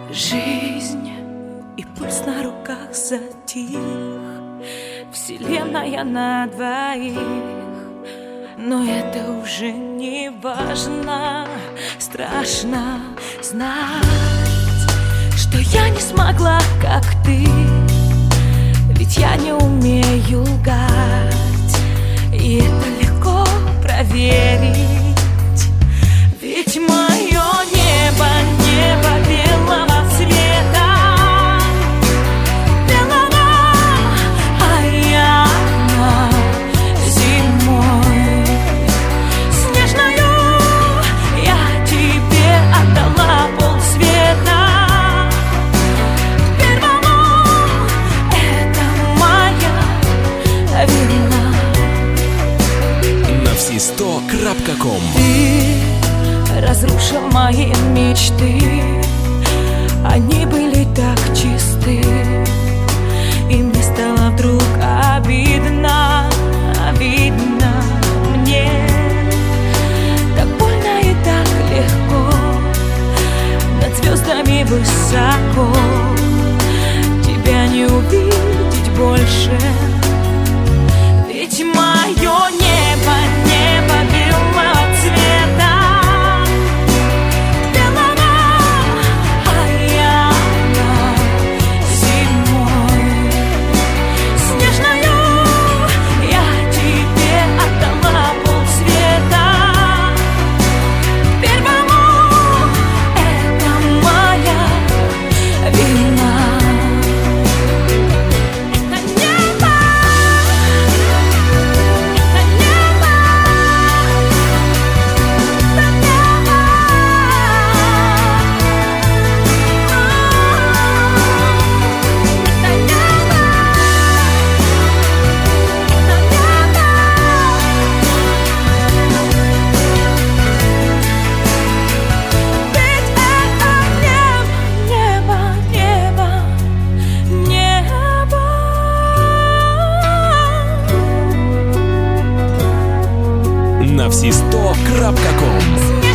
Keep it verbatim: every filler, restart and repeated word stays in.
Жизнь и пульс на руках затих, вселенная на двоих. Но это уже не важно, страшно знать, что я не смогла, как ты. Ведь я не умею лгать, и это легко проверить. Ведь мое небо, небо белого цвета, белого, а я на зимой снежною. Я тебе отдала полсвета. Первому это моя вина. На все сто крапка ком. Разрушил мои мечты, они были так чисты, и мне стало вдруг обидно, обидно мне. Так больно и так легко, над звездами высоко, тебя не увидеть больше. Ведь мое небо, небо белого цвета, на все сто крапка ком.